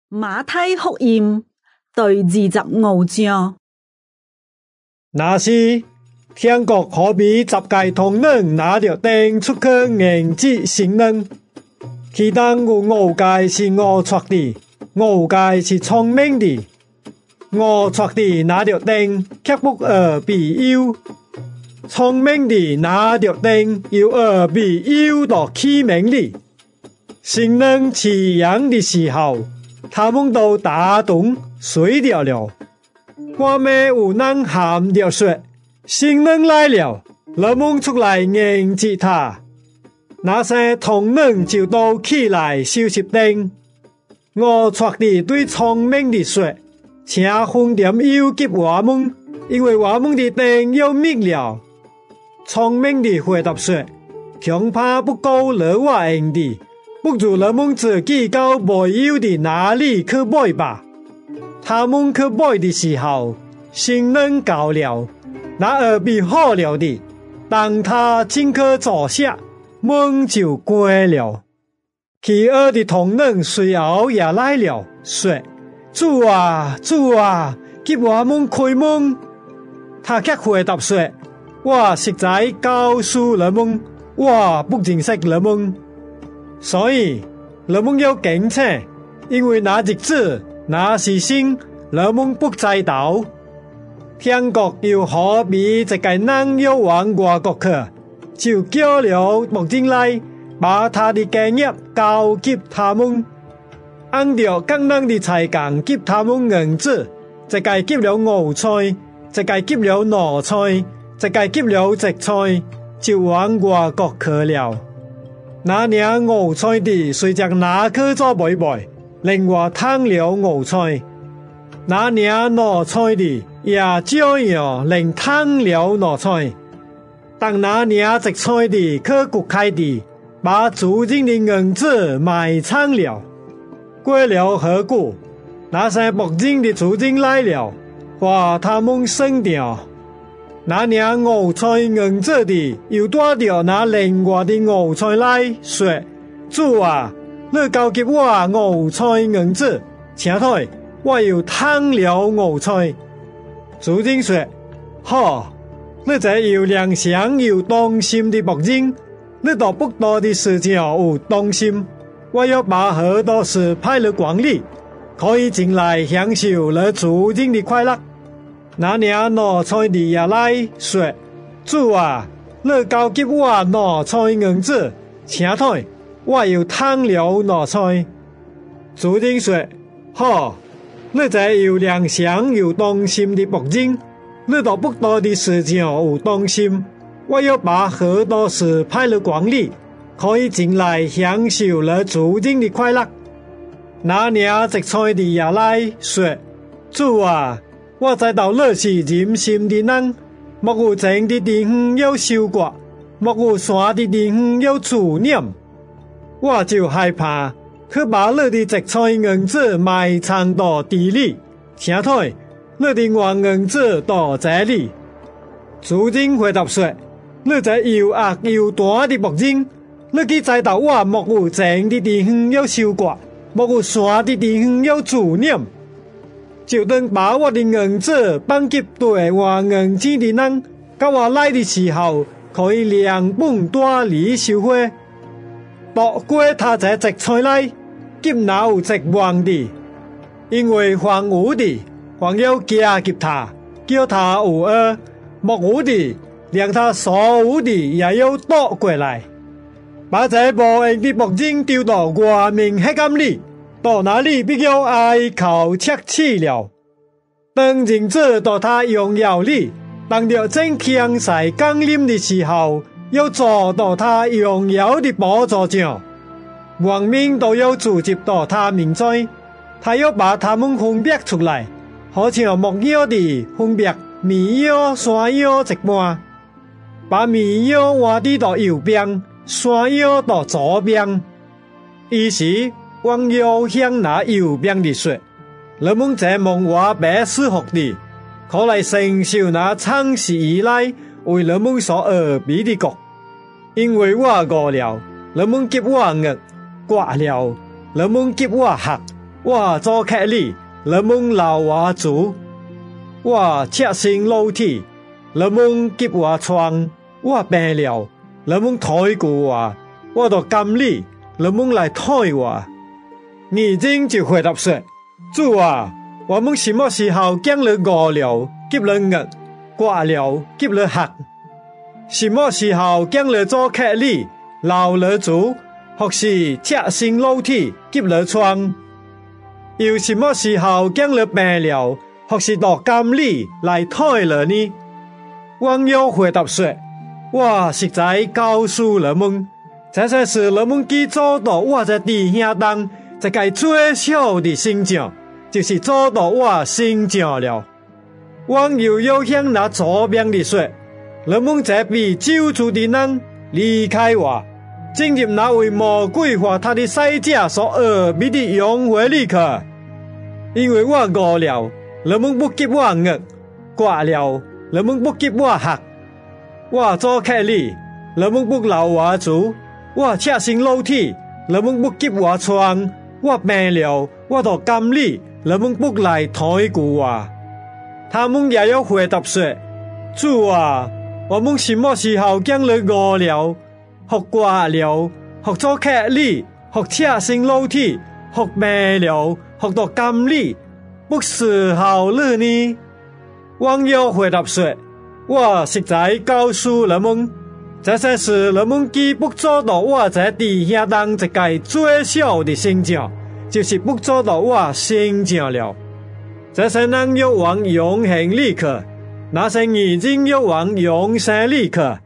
馬太福音第25章。 那時，天國好比十個童人拿着燈出去迎接新郎，其中有5個是愚拙的，5個是聰明的。愚拙的拿着燈，卻不學必優；聰明的拿着燈，又學必優到器皿裡。新郎起羊的時候，他們都打盹睡掉了。外面有人喊着說：“新郎來了！”人們出來迎接他。那些童人就都起來收拾燈。愚拙的對聰明的說：“請分點油給我們，因為我們的燈要滅了。”聰明的回答說：“恐怕不夠了我用的，不如人們自己到沒有的那裡去買吧。”他們去買的時候，新郎到了，那耳必好了的，當他進去坐下，門就關了。其餘的童人隨後也來了，說：“主啊，主啊，給我們開門。”他卻回答說：“我實在告訴你們，我不認識你們。”所以你們要警醒，因為那日子、那時辰，你們不知道。天國又好比一個人要往外國去，就叫了僕人來，把他的家業交給他們，按照各人的才幹給他們銀子，一個給了牛菜，一個給了糯菜，一個給了莿菜，就往外國去了。那領牛菜的隨着拿去做買賣，另外貪了牛菜；那領糯菜的也照樣另貪了糯菜。當那領莿菜的去國開的，把主人的銀子埋藏了。過了何故，那些僕人的主人來了，把他們生掉。那領牛菜銀子的又帶着那另外的牛菜來說：“主啊，你交給我牛菜銀子，請退，我又貪了牛菜。”主人說：“好，你這有良心有當心的僕人，你到不多的事情有當心，我要把許多事派了光你，可以進來享受你主人的快樂。”那領糯菜的也來說：“主啊，你交給我糯菜銀子，請退，我又貪了糯菜。”主人說：“好，你這有良心有當心的僕人，你到不多的事情有當心，我要把許多事派了光你，可以進來享受你主人的快樂。”那領莿菜的也來說：“主啊，我知道你是仁心的人，莫有種的地方要收割，莫有散的地方要儲念。我就害怕，去把你的莿菜銀子埋藏到地裡，請退，你的活銀子到這裡。”主人回答說：“你這又惡又大的僕人，你既知道我莫有種的地方要收割，莫有散的地方要儲念，就等把我的銀子放給對我銀錢的人，到我來的時候，可以兩本大利收回。奪過他這莿菜來，給那有莿旺的，因為還有的，還要加給他，叫他有軛；莫有的，連他所有的也要奪過來。把這無用的僕人丟到外面黑暗裡，到那裡必要哀哭切齒了。當人子到他榮耀裡，當着正強勢降臨的時候，要坐到他榮耀的寶座上，萬民都要聚集到他面前，他要把他們分別出來，好像牧羊的分別綿羊山羊一半，把綿羊換地到右邊，山羊到左邊。於是王要向那右邊的說：“你們這蒙我爸賜福的，可來承受那創世以來為你們所預備的國。因為我餓了，你們給我吃；渴了，你們給我喝； 我做客你，你们留我住；我赤身露體，你們急我瘡；我病了，你們抬顧我；我到監裡，你們來抬我。義經就回答說：主啊，我們什麼時候將你餓了，給你肉；渴了，給你喝？什麼時候將你做客裡，留你住，或是赤身露體，給你穿？又什麼時候將你病了，或是到監裡來抬你呢？王又回答說：我實在告訴你們，這些事你們既做到我這弟兄當這個最小的身上，就是做到我身上了。王又要向那左邊的說：你們這被救助的人，離開我，進入那位魔鬼和他的使者所貳密的永會裡去。因為我餓了，你們不給我肉；渴了，你們不給我喝；我做客裡，你們不留我住；我赤身露體，你們不給我穿；我病了，我到監裡，你們不來抬顧我。他們也要回答說：主啊，我們什麼時候將你餓了，或渴了，或做客裡，或赤身露體，或病了，或到監裡，不伺候你呢？王又回答說：我實在告訴你們，這些事你們既不做到我這弟兄當這個最小的身上，就是不做到我身上了。這些人要往永恆裡去，那些義人要往永生裡去。